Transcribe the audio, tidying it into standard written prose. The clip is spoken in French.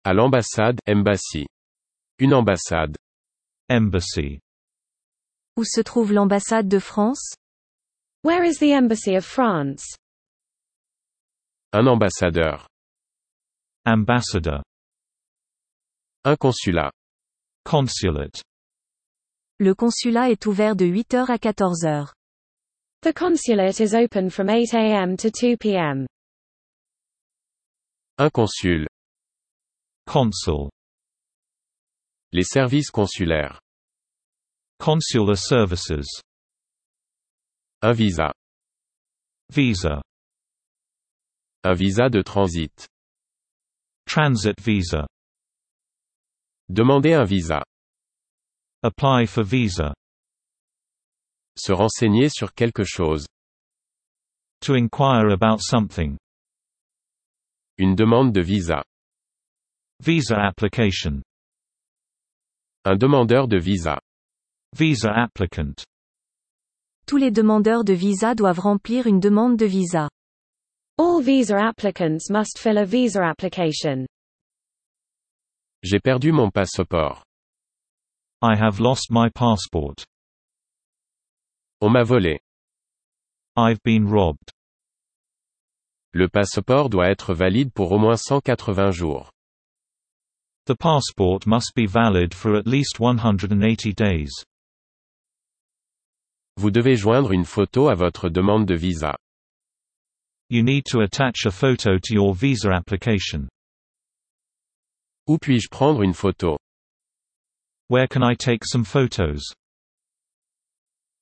À l'ambassade, embassy. Une ambassade. Embassy. Où se trouve l'ambassade de France? Where is the Embassy of France? Un ambassadeur. Ambassador. Un consulat. Consulate. Le consulat est ouvert de 8h à 14h. The consulate is open from 8 a.m. to 2 p.m. Un consul. Consul. Les services consulaires. Consular services. Un visa. Visa. Un visa de transit. Transit visa. Demander un visa. Apply for visa. Se renseigner sur quelque chose. To inquire about something. Une demande de visa. Visa application. Un demandeur de visa. Visa applicant. Tous les demandeurs de visa doivent remplir une demande de visa. All visa applicants must fill a visa application. J'ai perdu mon passeport. I have lost my passport. On m'a volé. I've been robbed. Le passeport doit être valide pour au moins 180 jours. The passport must be valid for at least 180 days. Vous devez joindre une photo à votre demande de visa. You need to attach a photo to your visa application. Où puis-je prendre une photo? Where can I take some photos?